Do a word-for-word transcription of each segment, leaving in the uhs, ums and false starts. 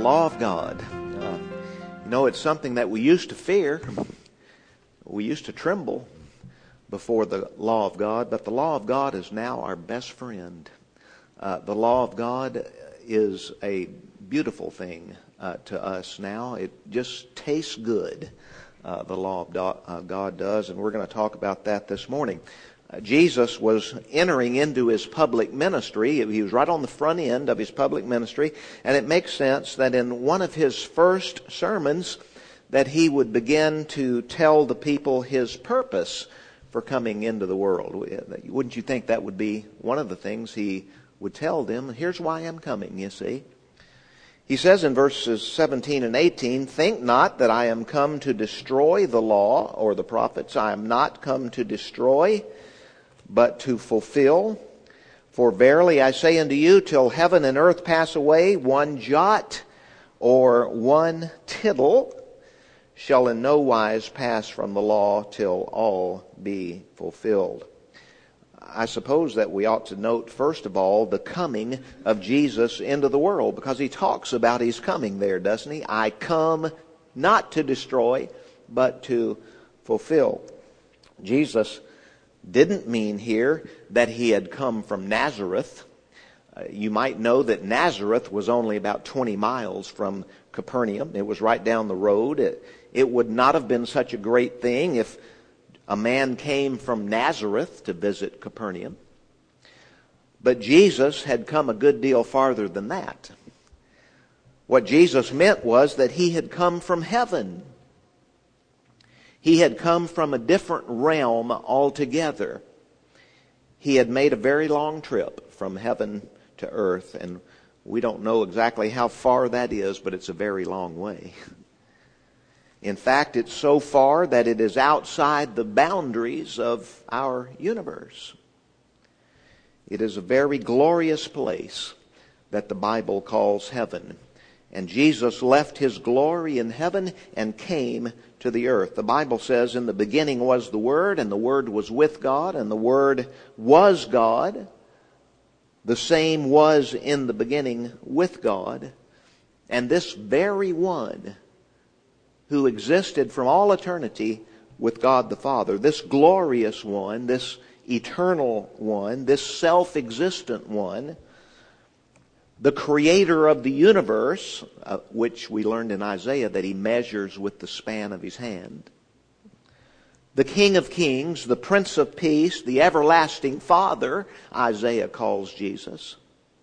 law of God. Uh, you know, it's something that we used to fear. We used to tremble before the law of God, but the law of God is now our best friend. Uh, the law of God is a beautiful thing uh, to us now. It just tastes good, uh, the law of do- uh, God does, and we're going to talk about that this morning. Uh, Jesus was entering into his public ministry. He was right on the front end of his public ministry, and it makes sense that in one of his first sermons that he would begin to tell the people his purpose for coming into the world. Wouldn't you think that would be one of the things he would tell them? Here's why I'm coming, you see. He says in verses seventeen and eighteen, "Think not that I am come to destroy the law or the prophets. I am not come to destroy, but to fulfill. For verily I say unto you, till heaven and earth pass away, one jot or one tittle shall in no wise pass from the law till all be fulfilled." I suppose that we ought to note, first of all, the coming of Jesus into the world, because he talks about his coming there, doesn't he? I come not to destroy, but to fulfill. Jesus didn't mean here that he had come from Nazareth. Uh, you might know that Nazareth was only about twenty miles from Capernaum. It was right down the road. It, it would not have been such a great thing if a man came from Nazareth to visit Capernaum. But Jesus had come a good deal farther than that. What Jesus meant was that he had come from heaven. He had come from a different realm altogether. He had made a very long trip from heaven to earth, and we don't know exactly how far that is, but it's a very long way. In fact, it's so far that it is outside the boundaries of our universe. It is a very glorious place that the Bible calls heaven. And Jesus left his glory in heaven and came to the earth. The Bible says, "In the beginning was the Word, and the Word was with God, and the Word was God. The same was in the beginning with God. And this very one who existed from all eternity with God the Father, this glorious one, this eternal one, this self-existent one, the creator of the universe," uh, which we learned in Isaiah that he measures with the span of his hand, the King of Kings, the Prince of Peace, the everlasting Father, Isaiah calls Jesus,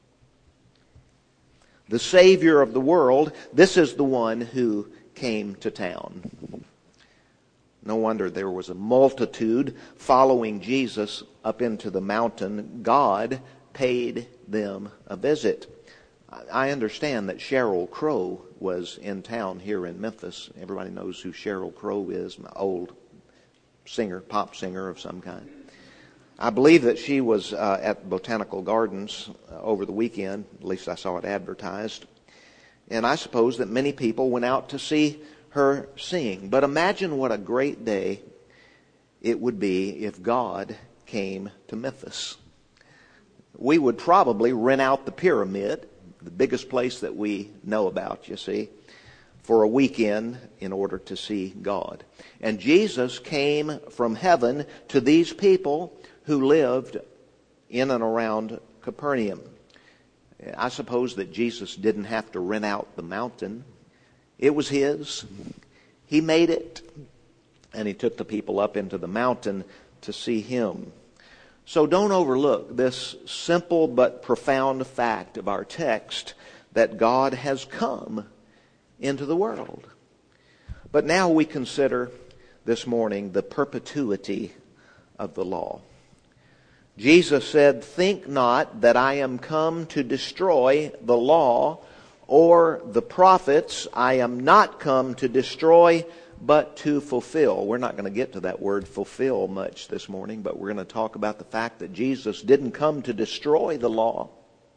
the Savior of the world. This is the one who came to town. No wonder there was a multitude following Jesus up into the mountain. God paid them a visit. I understand that Sheryl Crow was in town here in Memphis. Everybody knows who Sheryl Crow is, an old singer, pop singer of some kind. I believe that she was uh, at Botanical Gardens uh, over the weekend. At least I saw it advertised. And I suppose that many people went out to see her sing. But imagine what a great day it would be if God came to Memphis. We would probably rent out the Pyramid, the biggest place that we know about, you see, for a weekend in order to see God. And Jesus came from heaven to these people who lived in and around Capernaum. I suppose that Jesus didn't have to rent out the mountain. It was his. He made it. And he took the people up into the mountain to see him. So don't overlook this simple but profound fact of our text, that God has come into the world. But now we consider this morning the perpetuity of the law. Jesus said, "Think not that I am come to destroy the law or the prophets. I am not come to destroy, but to fulfill." We're not going to get to that word fulfill much this morning, but we're going to talk about the fact that Jesus didn't come to destroy the law.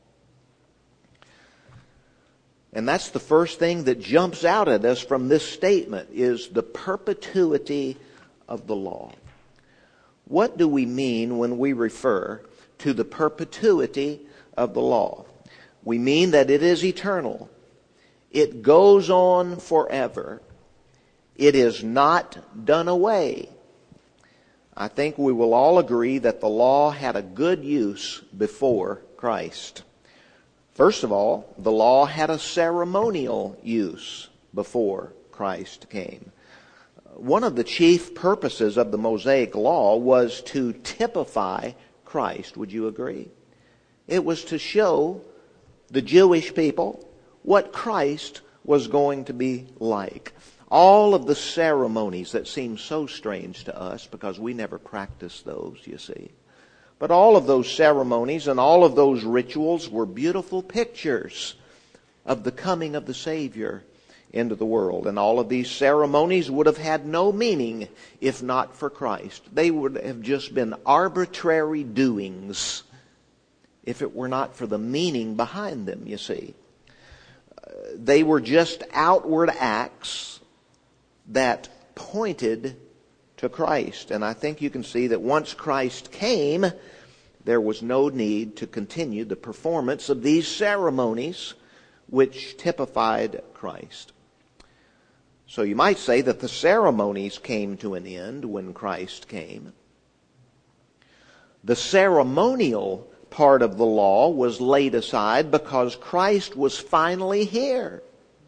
And that's the first thing that jumps out at us from this statement, is the perpetuity of the law. What do we mean when we refer to the perpetuity of the law? We mean that it is eternal. It goes on forever. It is not done away. I think we will all agree that the law had a good use before Christ. First of all, the law had a ceremonial use before Christ came. One of the chief purposes of the Mosaic law was to typify Christ. Would you agree? It was to show the Jewish people what Christ was going to be like. All of the ceremonies that seem so strange to us because we never practiced those, you see. But all of those ceremonies and all of those rituals were beautiful pictures of the coming of the Savior into the world. And all of these ceremonies would have had no meaning if not for Christ. They would have just been arbitrary doings if it were not for the meaning behind them, you see. They were just outward acts that pointed to Christ. And I think you can see that once Christ came, there was no need to continue the performance of these ceremonies which typified Christ. So you might say that the ceremonies came to an end when Christ came. The ceremonial part of the law was laid aside because Christ was finally here.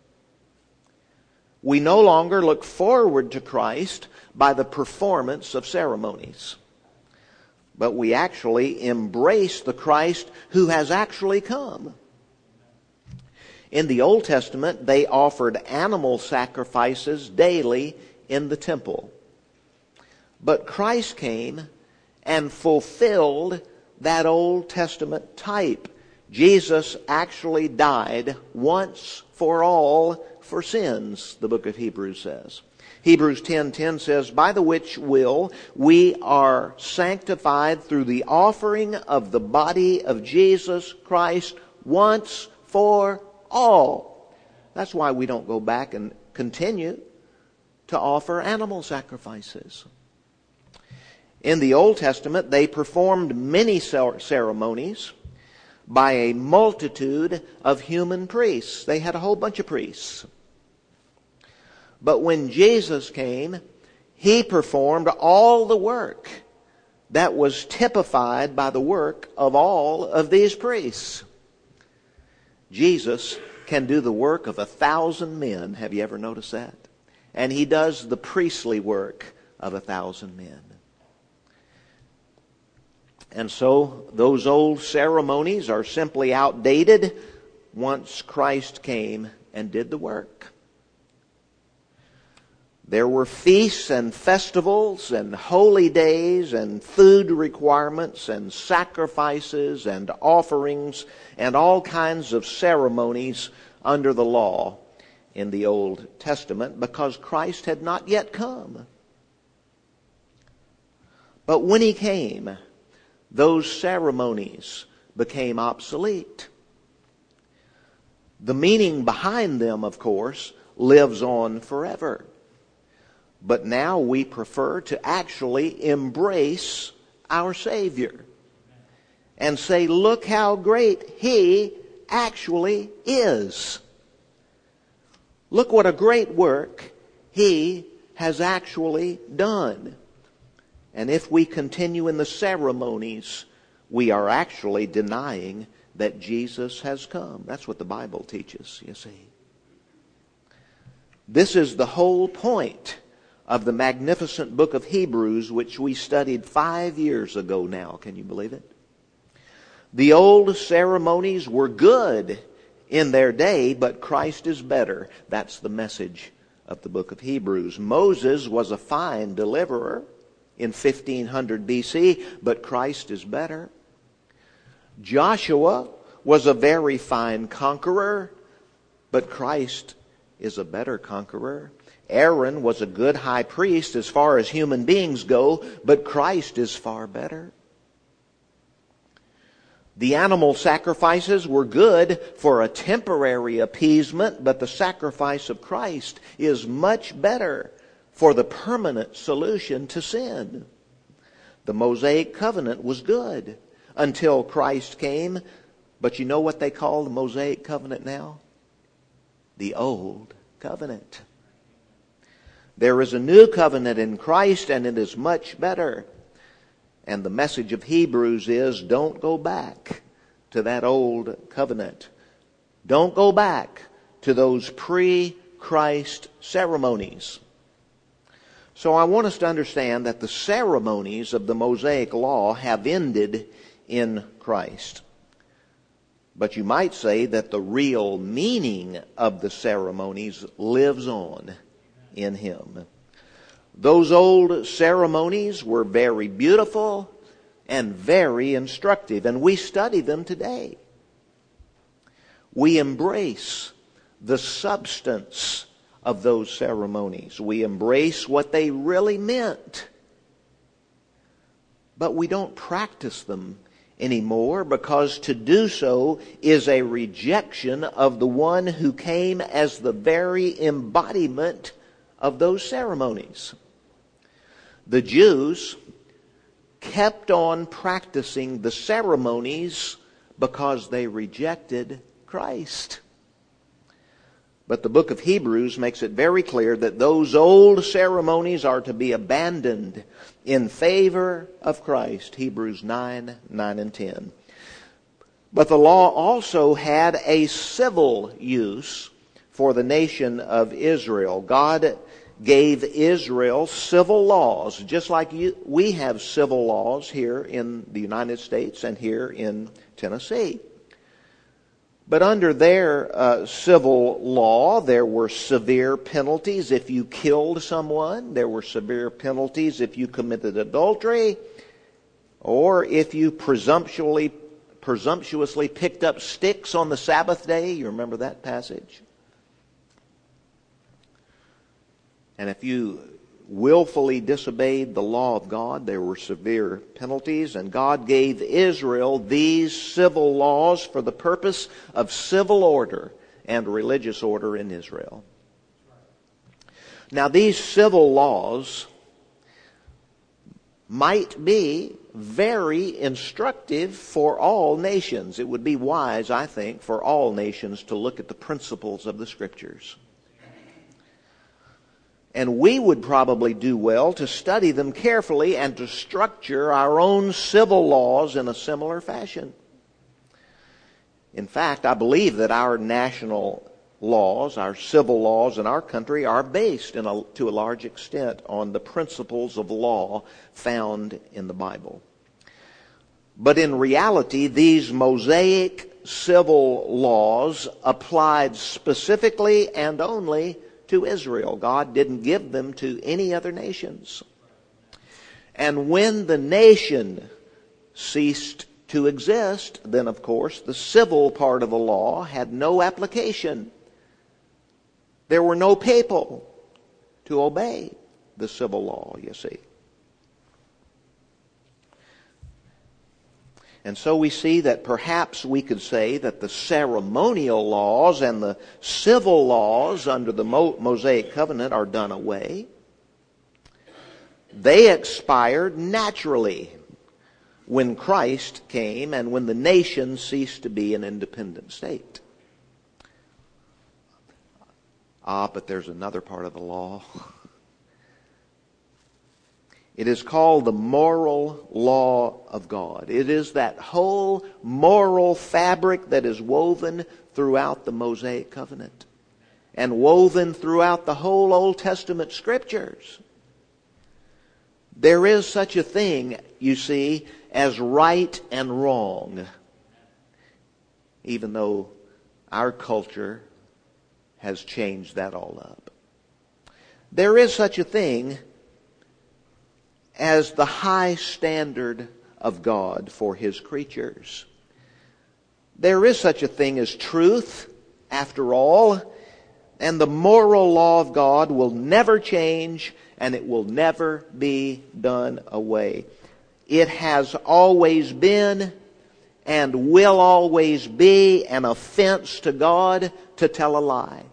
We no longer look forward to Christ by the performance of ceremonies, but we actually embrace the Christ who has actually come. In the Old Testament, they offered animal sacrifices daily in the temple. But Christ came and fulfilled that Old Testament type. Jesus actually died once for all for sins, the book of Hebrews says. Hebrews ten ten says, by the which will we are sanctified through the offering of the body of Jesus Christ once for all. That's why we don't go back and continue to offer animal sacrifices. In the Old Testament, they performed many ceremonies by a multitude of human priests. They had a whole bunch of priests. But when Jesus came, He performed all the work that was typified by the work of all of these priests. Jesus can do the work of a thousand men. Have you ever noticed that? And He does the priestly work of a thousand men. And so those old ceremonies are simply outdated once Christ came and did the work. There were feasts and festivals and holy days and food requirements and sacrifices and offerings and all kinds of ceremonies under the law in the Old Testament because Christ had not yet come. But when He came, those ceremonies became obsolete. The meaning behind them, of course, lives on forever. But now we prefer to actually embrace our Savior and say, look how great He actually is. Look what a great work He has actually done. And if we continue in the ceremonies, we are actually denying that Jesus has come. That's what the Bible teaches, you see. This is the whole point of the magnificent book of Hebrews, which we studied five years ago now. Can you believe it? The old ceremonies were good in their day, but Christ is better. That's the message of the book of Hebrews. Moses was a fine deliverer in fifteen hundred B C, but Christ is better. Joshua was a very fine conqueror, but Christ is a better conqueror. Aaron was a good high priest as far as human beings go, but Christ is far better. The animal sacrifices were good for a temporary appeasement, but the sacrifice of Christ is much better for the permanent solution to sin. The Mosaic covenant was good until Christ came, but you know what they call the Mosaic covenant now? the old covenant. There is a new covenant in Christ, and it is much better. And the message of Hebrews is, don't go back to that old covenant. Don't go back to those pre-Christ ceremonies. So I want us to understand that the ceremonies of the Mosaic Law have ended in Christ. But you might say that the real meaning of the ceremonies lives on in Him. Those old ceremonies were very beautiful and very instructive, and we study them today. We embrace the substance of those ceremonies. We embrace what they really meant. But we don't practice them anymore, because to do so is a rejection of the one who came as the very embodiment of those ceremonies. The Jews kept on practicing the ceremonies because they rejected Christ. But the book of Hebrews makes it very clear that those old ceremonies are to be abandoned in favor of Christ. Hebrews nine, nine and ten. But the law also had a civil use for the nation of Israel. God gave Israel civil laws, just like you, we have civil laws here in the United States and here in Tennessee. But under their uh, civil law, there were severe penalties if you killed someone. There were severe penalties if you committed adultery, or if you presumptuously, presumptuously picked up sticks on the Sabbath day. You remember that passage? And if you willfully disobeyed the law of God, there were severe penalties. And God gave Israel these civil laws for the purpose of civil order and religious order in Israel. Now, these civil laws might be very instructive for all nations. It would be wise, I think, for all nations to look at the principles of the Scriptures. And we would probably do well to study them carefully and to structure our own civil laws in a similar fashion. In fact, I believe that our national laws, our civil laws in our country, are based in a, to a large extent on the principles of law found in the Bible. But in reality, these Mosaic civil laws applied specifically and only to Israel. God didn't give them to any other nations. And when the nation ceased to exist, then of course the civil part of the law had no application. There were no people to obey the civil law, you see. And so we see that perhaps we could say that the ceremonial laws and the civil laws under the Mosaic covenant are done away. They expired naturally when Christ came and when the nation ceased to be an independent state. Ah, but there's another part of the law. It is called the moral law of God. It is that whole moral fabric that is woven throughout the Mosaic covenant and woven throughout the whole Old Testament Scriptures. There is such a thing, you see, as right and wrong, even though our culture has changed that all up. There is such a thing as the high standard of God for His creatures. There is such a thing as truth, after all, and the moral law of God will never change, and it will never be done away. It has always been and will always be an offense to God to tell a lie.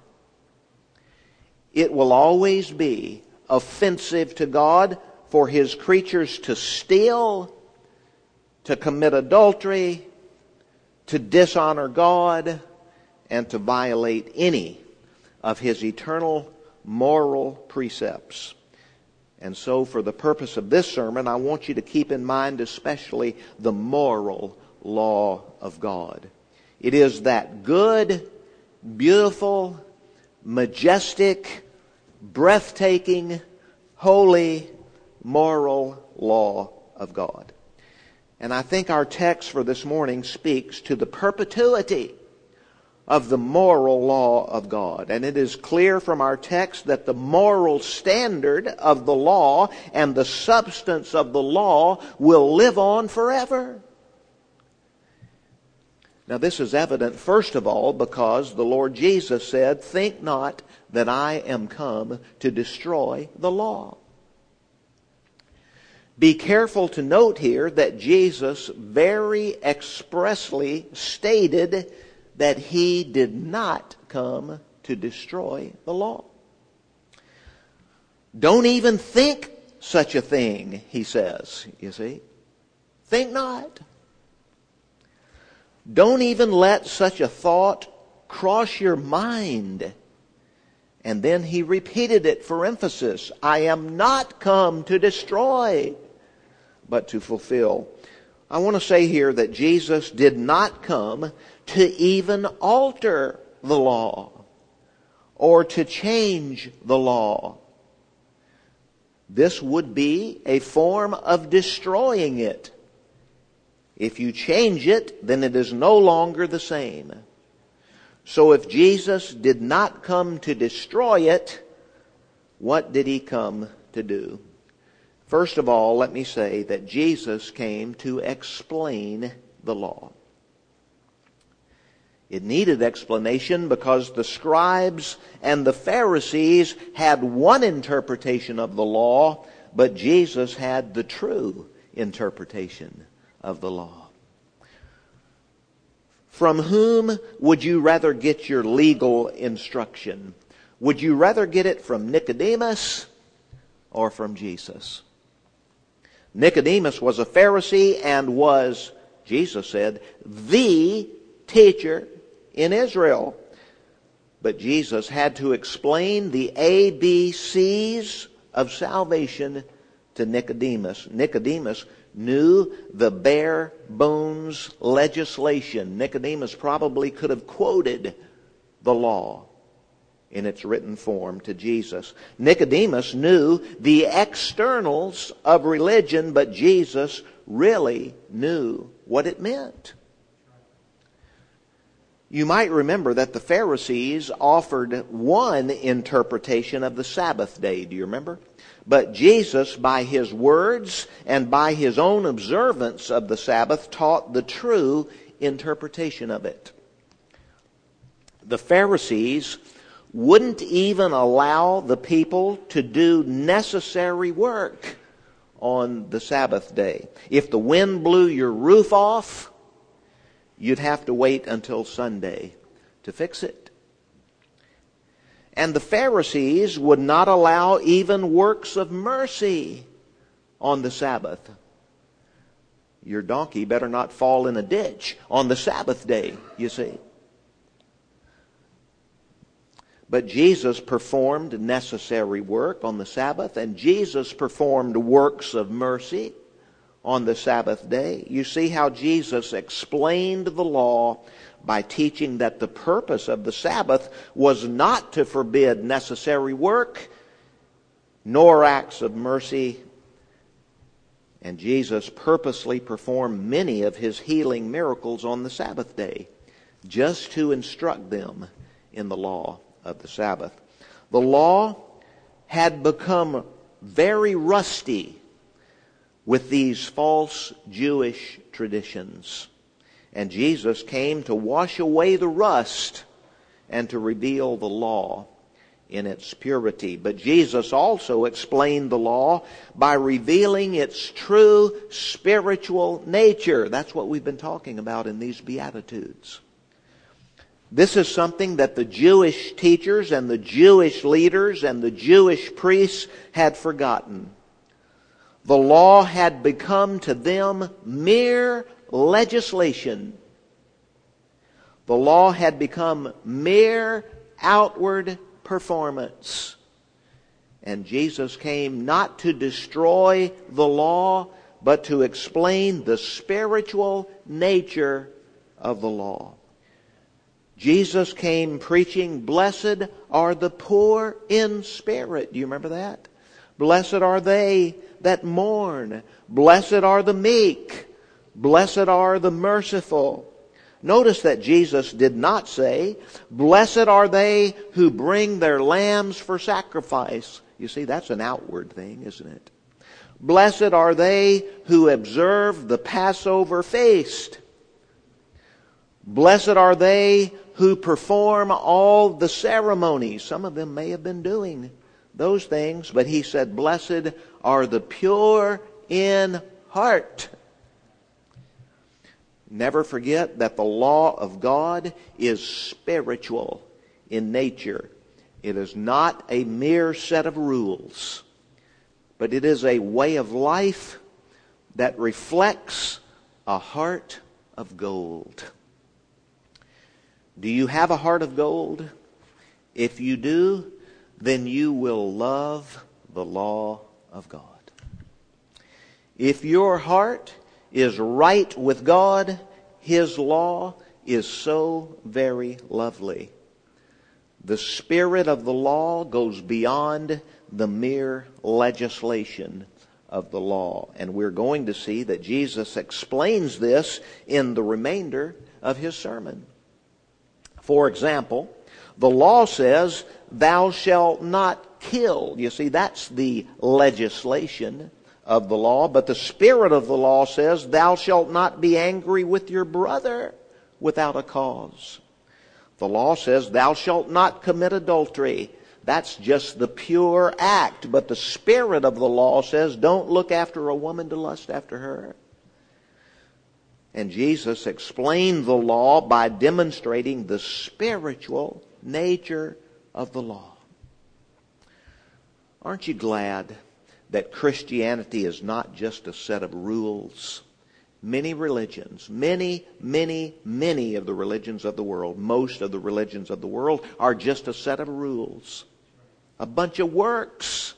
It will always be offensive to God for His creatures to steal, to commit adultery, to dishonor God, and to violate any of His eternal moral precepts. And so for the purpose of this sermon, I want you to keep in mind especially the moral law of God. It is that good, beautiful, majestic, breathtaking, holy, moral law of God. And I think our text for this morning speaks to the perpetuity of the moral law of God. And it is clear from our text that the moral standard of the law and the substance of the law will live on forever. Now this is evident, first of all, because the Lord Jesus said, "Think not that I am come to destroy the law." Be careful to note here that Jesus very expressly stated that He did not come to destroy the law. Don't even think such a thing, He says, you see. Think not. Don't even let such a thought cross your mind. And then He repeated it for emphasis. I am not come to destroy, but to fulfill. I want to say here that Jesus did not come to even alter the law or to change the law. This would be a form of destroying it. If you change it, then it is no longer the same. So if Jesus did not come to destroy it, what did He come to do? First of all, let me say that Jesus came to explain the law. It needed explanation because the scribes and the Pharisees had one interpretation of the law, but Jesus had the true interpretation of the law. From whom would you rather get your legal instruction? Would you rather get it from Nicodemus or from Jesus? Nicodemus was a Pharisee and was, Jesus said, the teacher in Israel. But Jesus had to explain the A B Cs of salvation to Nicodemus. Nicodemus knew the bare bones legislation. Nicodemus probably could have quoted the law in its written form to Jesus. Nicodemus knew the externals of religion, but Jesus really knew what it meant. You might remember that the Pharisees offered one interpretation of the Sabbath day. Do you remember? But Jesus, by His words and by His own observance of the Sabbath, taught the true interpretation of it. The Pharisees wouldn't even allow the people to do necessary work on the Sabbath day. If the wind blew your roof off, you'd have to wait until Sunday to fix it. And the Pharisees would not allow even works of mercy on the Sabbath. Your donkey better not fall in a ditch on the Sabbath day, you see. But Jesus performed necessary work on the Sabbath, and Jesus performed works of mercy on the Sabbath day. You see how Jesus explained the law by teaching that the purpose of the Sabbath was not to forbid necessary work, nor acts of mercy. And Jesus purposely performed many of His healing miracles on the Sabbath day, just to instruct them in the law of the Sabbath. The law had become very rusty with these false Jewish traditions. And Jesus came to wash away the rust and to reveal the law in its purity. But Jesus also explained the law by revealing its true spiritual nature. That's what we've been talking about in these Beatitudes. This is something that the Jewish teachers and the Jewish leaders and the Jewish priests had forgotten. The law had become to them mere legislation. The law had become mere outward performance. And Jesus came not to destroy the law, but to explain the spiritual nature of the law. Jesus came preaching, "Blessed are the poor in spirit." Do you remember that? "Blessed are they that mourn. Blessed are the meek. Blessed are the merciful." Notice that Jesus did not say, "Blessed are they who bring their lambs for sacrifice." You see, that's an outward thing, isn't it? "Blessed are they who observe the Passover feast. Blessed are they who perform all the ceremonies." Some of them may have been doing those things, but he said, "Blessed are the pure in heart." Never forget that the law of God is spiritual in nature. It is not a mere set of rules, but it is a way of life that reflects a heart of gold. Do you have a heart of gold? If you do, then you will love the law of God. If your heart is right with God, His law is so very lovely. The spirit of the law goes beyond the mere legislation of the law. And we're going to see that Jesus explains this in the remainder of His sermon. For example, the law says, "Thou shalt not kill." You see, that's the legislation of the law. But the spirit of the law says, "Thou shalt not be angry with your brother without a cause." The law says, "Thou shalt not commit adultery." That's just the pure act. But the spirit of the law says, "Don't look after a woman to lust after her." And Jesus explained the law by demonstrating the spiritual nature of the law. Aren't you glad that Christianity is not just a set of rules? Many religions, many, many, many of the religions of the world, most of the religions of the world are just a set of rules, a bunch of works.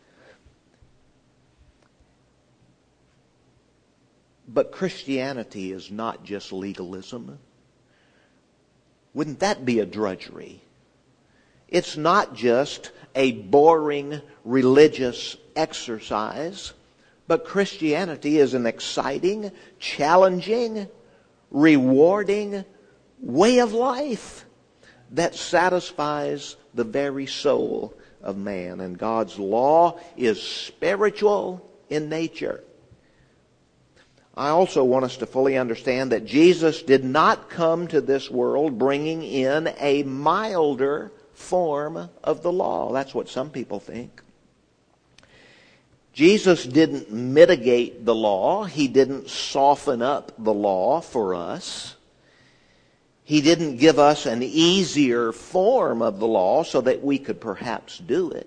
But Christianity is not just legalism. Wouldn't that be a drudgery? It's not just a boring religious exercise, but Christianity is an exciting, challenging, rewarding way of life that satisfies the very soul of man. And God's law is spiritual in nature. I also want us to fully understand that Jesus did not come to this world bringing in a milder form of the law. That's what some people think. Jesus didn't mitigate the law. He didn't soften up the law for us. He didn't give us an easier form of the law so that we could perhaps do it.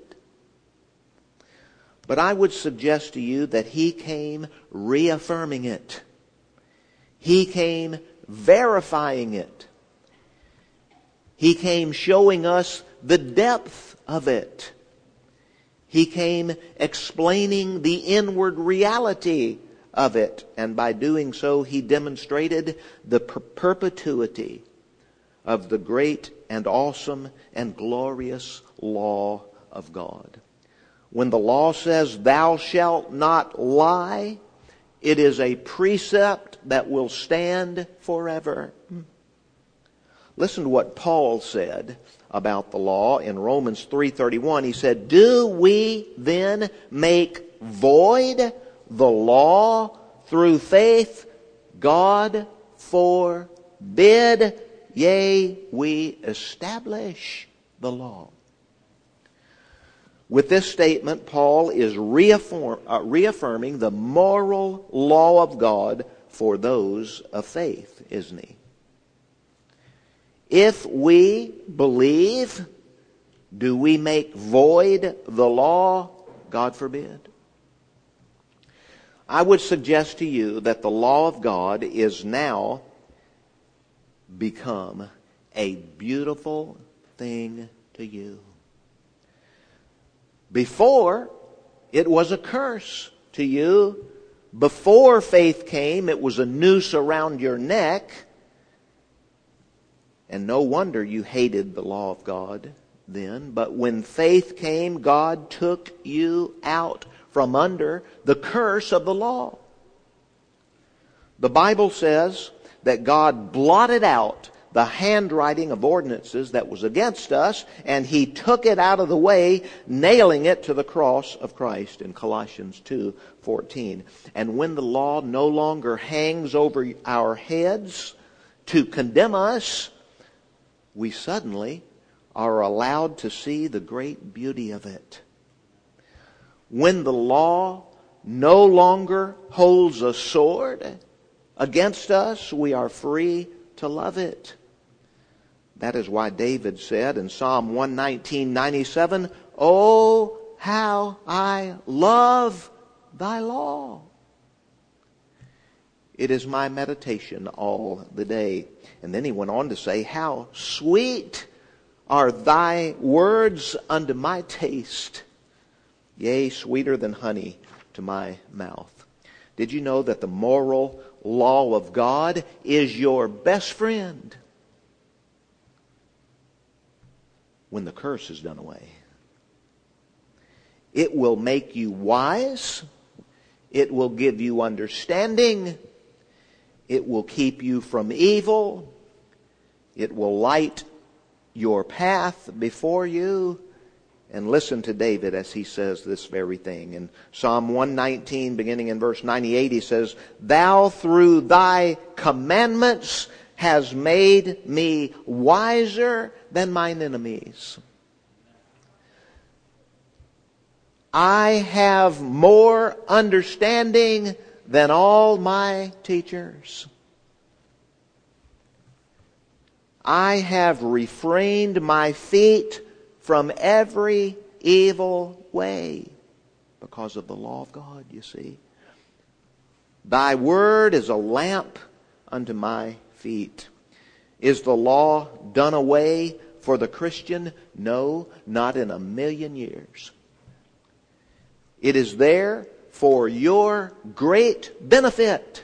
But I would suggest to you that He came reaffirming it. He came verifying it. He came showing us the depth of it. He came explaining the inward reality of it. And by doing so, He demonstrated the per- perpetuity of the great and awesome and glorious law of God. When the law says, "Thou shalt not lie," it is a precept that will stand forever. Listen to what Paul said about the law in Romans three thirty-one. He said, "Do we then make void the law through faith? God forbid. Yea, we establish the law." With this statement, Paul is reaffirm, uh, reaffirming the moral law of God for those of faith, isn't he? If we believe, do we make void the law? God forbid. I would suggest to you that the law of God is now become a beautiful thing to you. Before, it was a curse to you. Before faith came, it was a noose around your neck. And no wonder you hated the law of God then. But when faith came, God took you out from under the curse of the law. The Bible says that God blotted out the handwriting of ordinances that was against us, and He took it out of the way, nailing it to the cross of Christ in Colossians two fourteen. And when the law no longer hangs over our heads to condemn us, we suddenly are allowed to see the great beauty of it. When the law no longer holds a sword against us, we are free to love it. That is why David said in Psalm one nineteen ninety-seven, "Oh, how I love thy law. It is my meditation all the day." And then he went on to say, "How sweet are thy words unto my taste, yea, sweeter than honey to my mouth." Did you know that the moral law of God is your best friend when the curse is done away? It will make you wise. It will give you understanding. It will keep you from evil. It will light your path before you. And listen to David as he says this very thing. In Psalm one nineteen, beginning in verse ninety-eight, he says, "Thou through thy commandments has made me wiser than mine enemies. I have more understanding than all my teachers. I have refrained my feet from every evil way," because of the law of God, you see. "Thy word is a lamp unto my feet." Is the law done away for the Christian? No, not in a million years. It is there for your great benefit.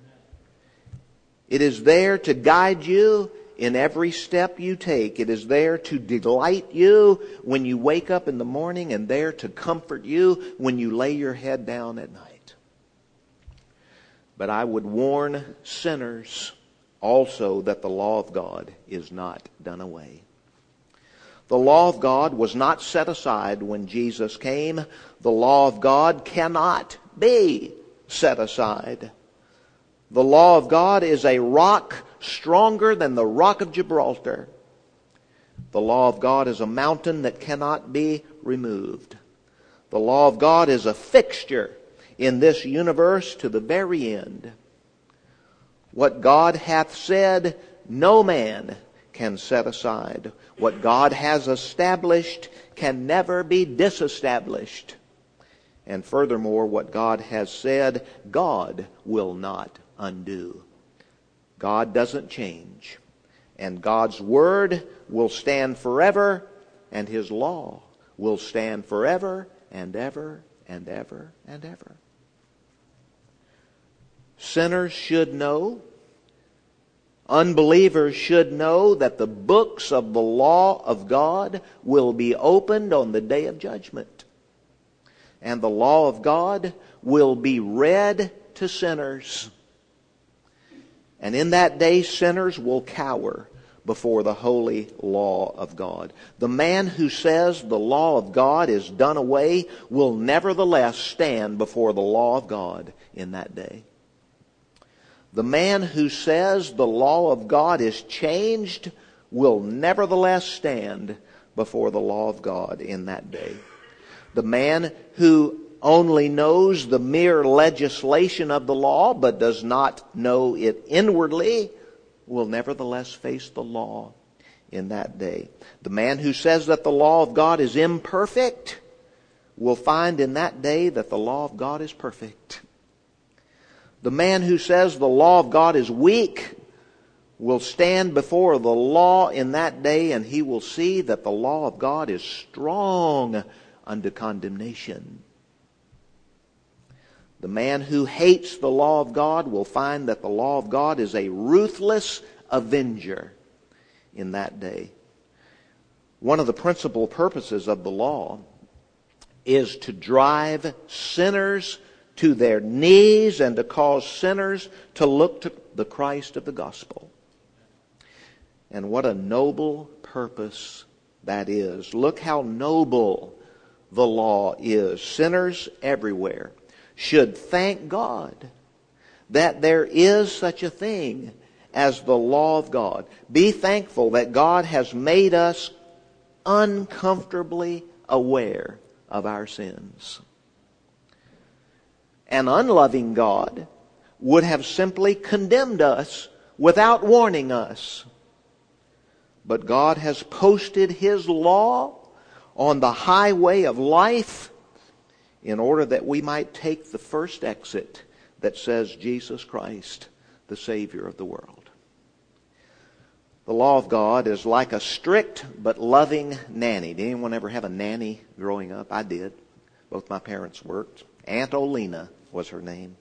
It is there to guide you in every step you take. It is there to delight you when you wake up in the morning, and there to comfort you when you lay your head down at night. But I would warn sinners also that the law of God is not done away. The law of God was not set aside when Jesus came. The law of God cannot be set aside. The law of God is a rock stronger than the rock of Gibraltar. The law of God is a mountain that cannot be removed. The law of God is a fixture in this universe to the very end. What God hath said, no man can set aside. What God has established can never be disestablished. And furthermore, what God has said, God will not undo. God doesn't change. And God's word will stand forever, and His law will stand forever and ever and ever and ever. Sinners should know, unbelievers should know that the books of the law of God will be opened on the day of judgment. And the law of God will be read to sinners. And in that day, sinners will cower before the holy law of God. The man who says the law of God is done away will nevertheless stand before the law of God in that day. The man who says the law of God is changed will nevertheless stand before the law of God in that day. The man who only knows the mere legislation of the law but does not know it inwardly will nevertheless face the law in that day. The man who says that the law of God is imperfect will find in that day that the law of God is perfect. The man who says the law of God is weak will stand before the law in that day, and he will see that the law of God is strong unto condemnation. The man who hates the law of God will find that the law of God is a ruthless avenger in that day. One of the principal purposes of the law is to drive sinners to their knees and to cause sinners to look to the Christ of the gospel. And what a noble purpose that is. Look how noble the law is. Sinners everywhere should thank God that there is such a thing as the law of God. Be thankful that God has made us uncomfortably aware of our sins. An unloving God would have simply condemned us without warning us. But God has posted His law on the highway of life in order that we might take the first exit that says Jesus Christ, the Savior of the world. The law of God is like a strict but loving nanny. Did anyone ever have a nanny growing up? I did. Both my parents worked. Aunt Olena was her name.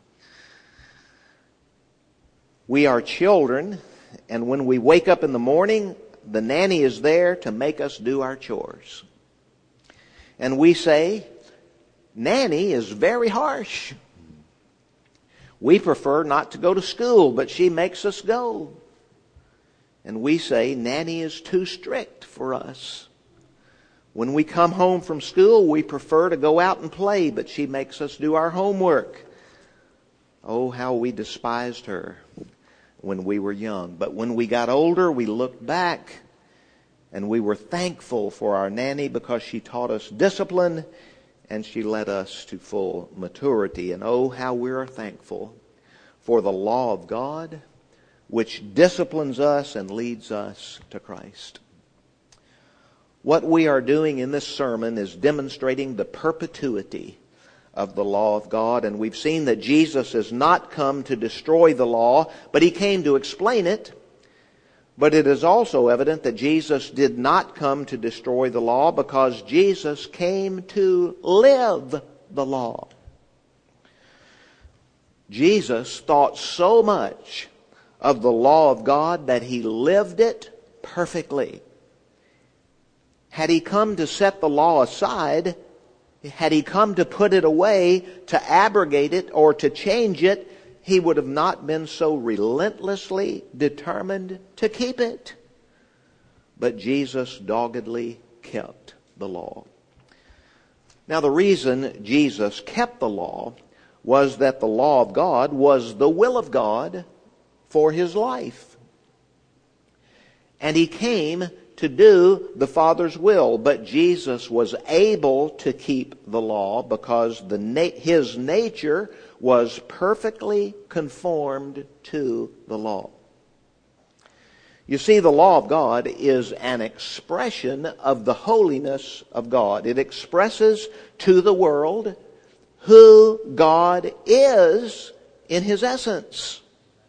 We are children, and when we wake up in the morning, the nanny is there to make us do our chores. And we say, Nanny is very harsh. We prefer not to go to school, but she makes us go. And we say, Nanny is too strict for us. When we come home from school, we prefer to go out and play, but she makes us do our homework. Oh, how we despised her when we were young. But when we got older, we looked back and we were thankful for our nanny because she taught us discipline and she led us to full maturity. And oh, how we are thankful for the law of God, which disciplines us and leads us to Christ. What we are doing in this sermon is demonstrating the perpetuity of the law of God. And we've seen that Jesus has not come to destroy the law, but He came to explain it. But it is also evident that Jesus did not come to destroy the law because Jesus came to live the law. Jesus thought so much of the law of God that He lived it perfectly. Had He come to set the law aside, had He come to put it away, to abrogate it, or to change it, He would have not been so relentlessly determined to keep it. But Jesus doggedly kept the law. Now, the reason Jesus kept the law was that the law of God was the will of God for His life. And He came to do the Father's will. But Jesus was able to keep the law because the na- His nature was perfectly conformed to the law. You see, the law of God is an expression of the holiness of God. It expresses to the world who God is in His essence.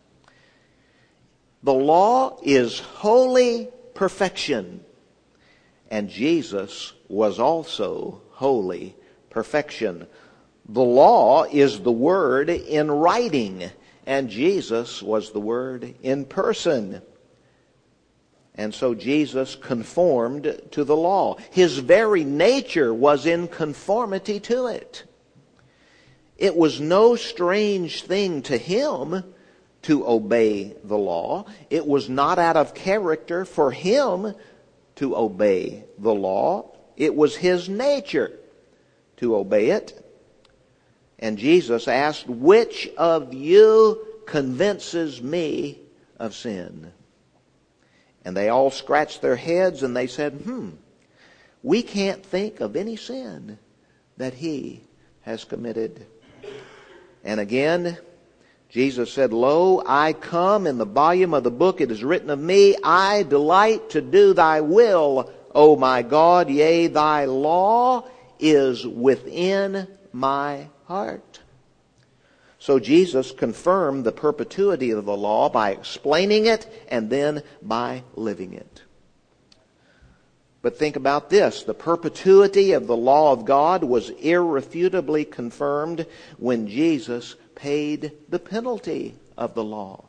The law is holy perfection, and Jesus was also holy perfection. The law is the Word in writing, and Jesus was the Word in person. And so Jesus conformed to the law. His very nature was in conformity to it. It was no strange thing to Him to obey the law. It was not out of character for Him to obey the law. It was His nature to obey it. And Jesus asked, which of you convinces me of sin? And they all scratched their heads and they said, hmm, we can't think of any sin that He has committed. And again, Jesus said, lo, I come, in the volume of the book it is written of me, I delight to do thy will, O my God, yea, thy law is within my heart. So Jesus confirmed the perpetuity of the law by explaining it and then by living it. But think about this. The perpetuity of the law of God was irrefutably confirmed when Jesus paid the penalty of the law.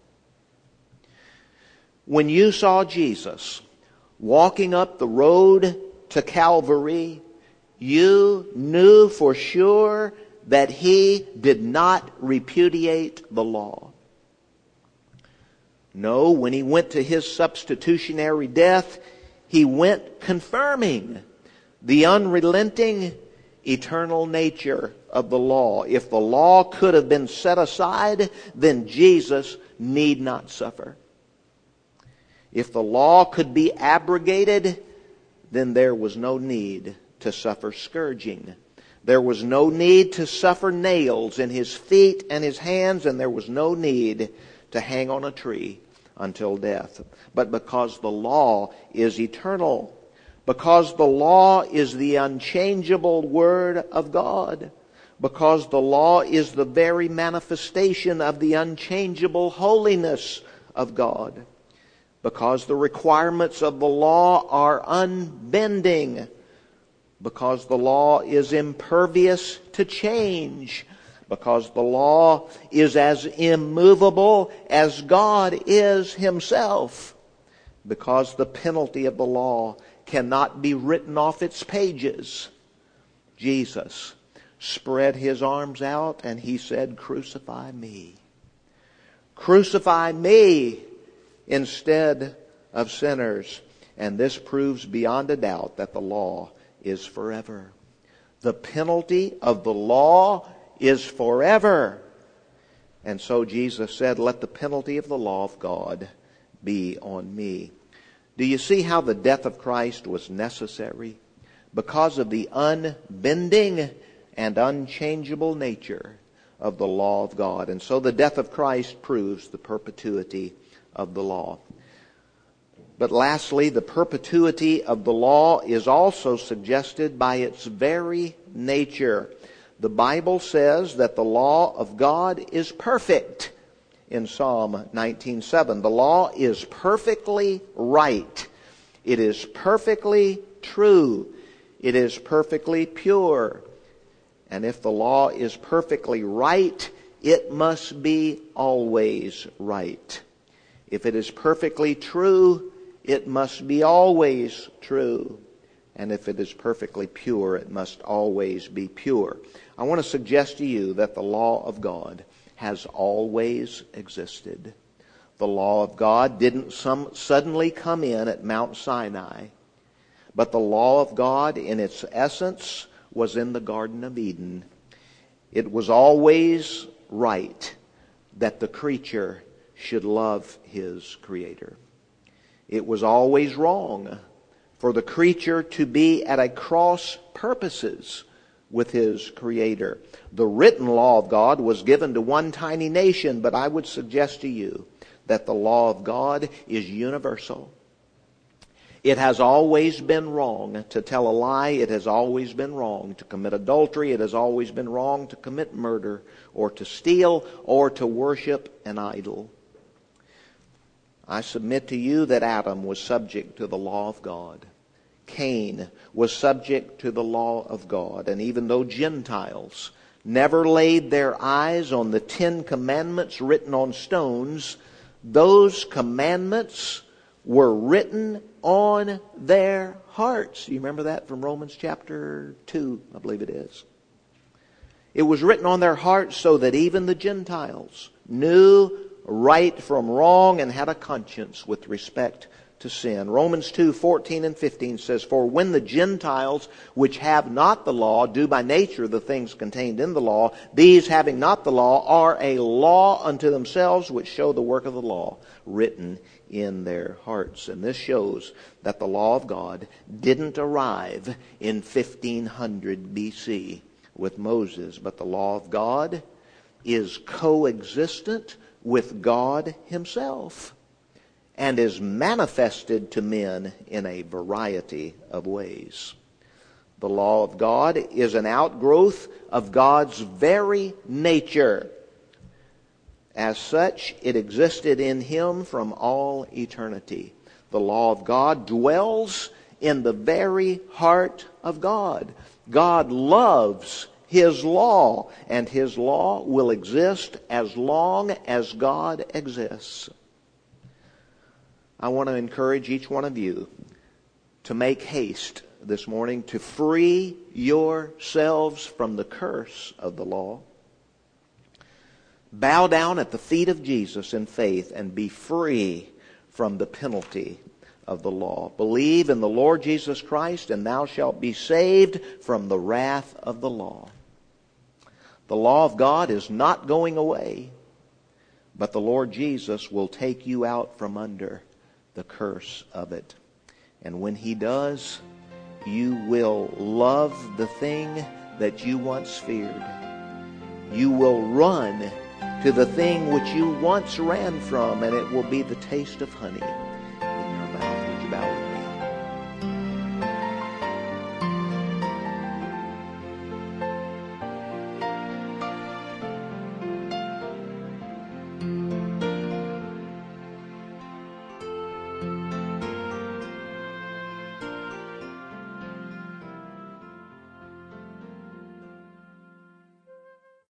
When you saw Jesus walking up the road to Calvary, you knew for sure that he did not repudiate the law. No, when he went to his substitutionary death, he went confirming the unrelenting, eternal nature of the law. If the law could have been set aside, then Jesus need not suffer. If the law could be abrogated, then there was no need to suffer scourging. There was no need to suffer nails in his feet and his hands, and there was no need to hang on a tree until death. But because the law is eternal, because the law is the unchangeable Word of God, because the law is the very manifestation of the unchangeable holiness of God, because the requirements of the law are unbending, because the law is impervious to change, because the law is as immovable as God is Himself, because the penalty of the law cannot be written off its pages, Jesus spread His arms out and He said, "Crucify me. Crucify me instead of sinners." And this proves beyond a doubt that the law is forever. The penalty of the law is forever. And so Jesus said, "Let the penalty of the law of God be on me." Do you see how the death of Christ was necessary? Because of the unbending and unchangeable nature of the law of God. And so the death of Christ proves the perpetuity of the law. But lastly, the perpetuity of the law is also suggested by its very nature. The Bible says that the law of God is perfect. In Psalm nineteen seven, the law is perfectly right. It is perfectly true. It is perfectly pure. And if the law is perfectly right, it must be always right. If it is perfectly true, it must be always true. And if it is perfectly pure, it must always be pure. I want to suggest to you that the law of God has always existed. The law of God didn't some, suddenly come in at Mount Sinai, but the law of God in its essence was in the Garden of Eden. It was always right that the creature should love his Creator. It was always wrong for the creature to be at a cross purposes with his Creator. The written law of God was given to one tiny nation, but I would suggest to you that the law of God is universal. It has always been wrong to tell a lie. It has always been wrong to commit adultery. It has always been wrong to commit murder or to steal or to worship an idol. I submit to you that Adam was subject to the law of God. Cain was subject to the law of God. And even though Gentiles never laid their eyes on the Ten Commandments written on stones, those commandments were written on their hearts. You remember that from Romans chapter two, I believe it is. It was written on their hearts so that even the Gentiles knew right from wrong and had a conscience with respect to sin. Romans two fourteen and fifteen says, "For when the Gentiles which have not the law do by nature the things contained in the law, these having not the law are a law unto themselves, which show the work of the law written in their hearts." And this shows that the law of God didn't arrive in fifteen hundred B C with Moses, but the law of God is coexistent with God Himself and is manifested to men in a variety of ways. The law of God is an outgrowth of God's very nature. As such, it existed in Him from all eternity. The law of God dwells in the very heart of God. God loves His law, and His law will exist as long as God exists. I want to encourage each one of you to make haste this morning to free yourselves from the curse of the law. Bow down at the feet of Jesus in faith and be free from the penalty of the law. Believe in the Lord Jesus Christ, and thou shalt be saved from the wrath of the law. The law of God is not going away, but the Lord Jesus will take you out from under the curse of it. And when He does, you will love the thing that you once feared. You will run to the thing which you once ran from, and it will be the taste of honey.